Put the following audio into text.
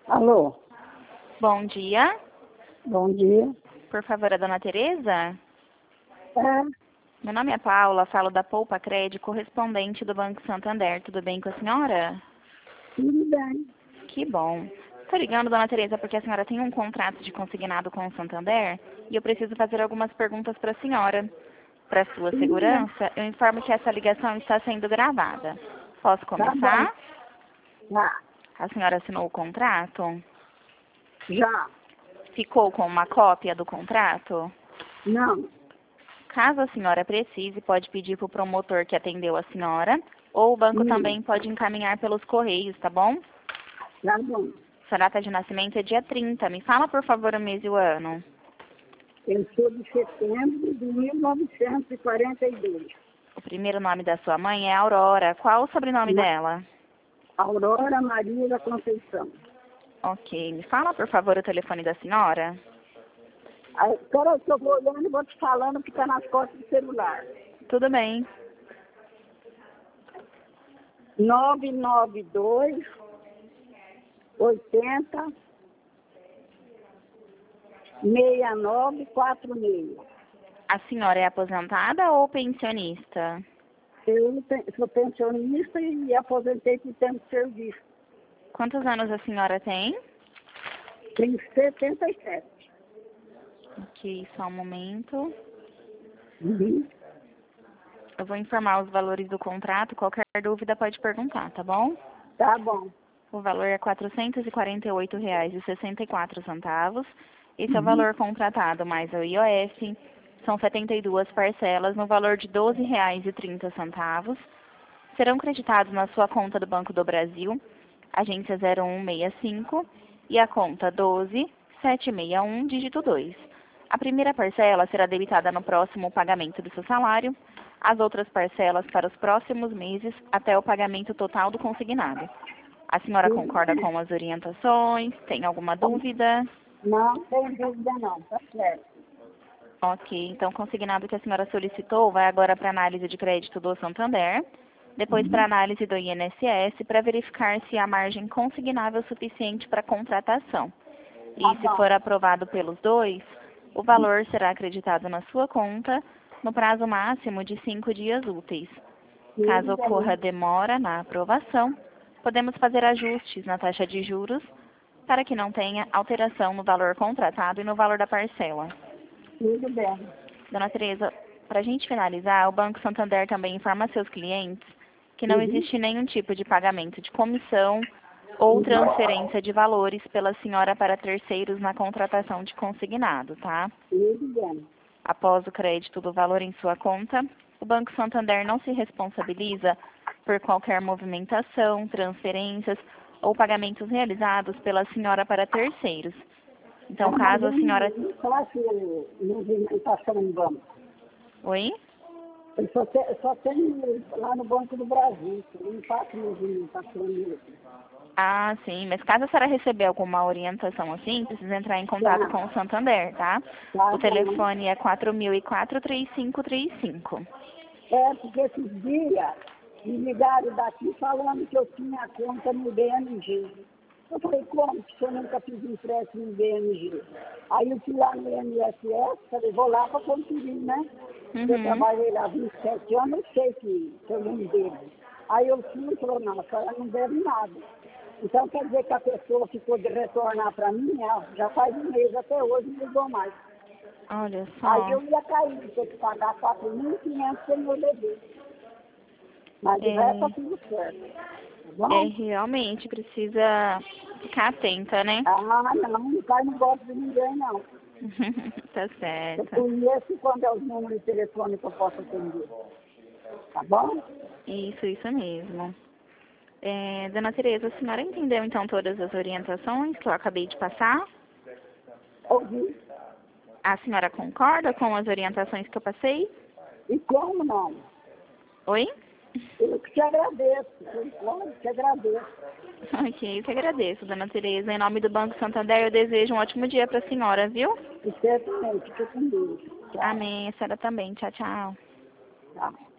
Alô, Bom dia. bom dia. Por favor, a dona Tereza? É, Meu nome é Paula, falo da Poupa Crédito, correspondente do Banco Santander. Tudo bem com a senhora? tudo bem. Que bom. Estou ligando, dona Tereza, porque a senhora tem um contrato de consignado com o Santander e eu preciso fazer algumas perguntas para a senhora. Para sua Tudo bem. segurança, eu informo que essa ligação está sendo gravada. Posso Tá bom. começar? Já, A senhora assinou o contrato? já. Ficou com uma cópia do contrato? Não, Caso a senhora precise, pode pedir para o promotor que atendeu a senhora, ou o banco também pode encaminhar pelos correios, tá bom? tá bom. Sua data de nascimento é dia 30. Me fala, por favor, o mês e o ano. Eu sou de setembro de 1942. O primeiro nome da sua mãe é Aurora. Qual o sobrenome Na dela? Aurora Maria da Conceição. Ok. Me fala, por favor, o telefone da senhora. Aí, peraí que eu vou olhando e vou te falando que tá nas costas do celular. Tudo bem. 992 80 6946. A senhora é aposentada ou pensionista? Eu sou pensionista e aposentei por tempo de serviço. Quantos anos a senhora tem? Tenho 77. Ok, só um momento. Uhum. Eu vou informar os valores do contrato. Qualquer dúvida pode perguntar, tá bom? Tá bom. O valor é R$ 448,64. Esse é o Uhum. valor contratado mais o IOF. São 72 parcelas no valor de R$ 12,30. Serão creditados na sua conta do Banco do Brasil, agência 0165, e a conta 12761, dígito 2. A primeira parcela será debitada no próximo pagamento do seu salário, as outras parcelas para os próximos meses até o pagamento total do consignado. A senhora concorda com as orientações? Tem alguma dúvida? Não tem dúvida não, tá certo. Ok, então consignado que a senhora solicitou vai agora para análise de crédito do Santander, depois para análise do INSS para verificar se há margem consignável suficiente para contratação. Tá E se bom. for aprovado pelos dois, o valor será acreditado na sua conta no prazo máximo de 5 dias úteis. Caso Tudo ocorra bem. demora na aprovação, podemos fazer ajustes na taxa de juros para que não tenha alteração no valor contratado e no valor da parcela. Tudo bem. Dona Tereza, para a gente finalizar, o Banco Santander também informa a seus clientes que não Uhum. existe nenhum tipo de pagamento de comissão ou transferência de valores pela senhora para terceiros na contratação de consignado, tá? Tudo bem. Após o crédito do valor em sua conta, o Banco Santander não se responsabiliza por qualquer movimentação, transferências ou pagamentos realizados pela senhora para terceiros. Então, Mas caso a eu senhora... não faço movimentação no banco. Oi? Eu só tenho lá no Banco do Brasil. Eu não faço movimentação mesmo. Ah, sim. Mas caso a senhora receber alguma orientação assim, precisa entrar em contato Tá, com o Santander, tá? tá O bom. telefone é 4004-3535. É, porque esses dias me ligaram daqui falando que eu tinha conta no BMG. Eu falei, como? Que eu nunca fiz empréstimo no BMG. Aí eu fui lá no INSS, falei, vou lá para conferir, né? Eu Uhum. trabalhei lá 27 anos, eu sei que eu não devo. Aí eu fui e falei, não, a senhora não deve nada. Então quer dizer que a pessoa ficou de retornar para mim, ela já faz um mês até hoje, não ligou mais. Olha Aí só. eu ia cair, ter que pagar 4.500 sem meu dever. Mas o resto tá É, tudo certo. Tá bom? realmente precisa ficar atenta, né? Ah, não, o pai não gosta de ninguém, não. Tá Eu certo. conheço quando é os números de telefone que eu posso atender. Tá bom? Isso mesmo. Dona Tereza, a senhora entendeu então todas as orientações que eu acabei de passar? Ouvi. A senhora concorda com as orientações que eu passei? E como não? Oi? Eu que te agradeço. Eu te agradeço. Ok, eu que agradeço, dona Tereza. Em nome do Banco Santander, eu desejo um ótimo dia para a senhora, viu? E certamente, fica com Deus. Tchau. Amém. A senhora também. Tchau, tchau. Tchau.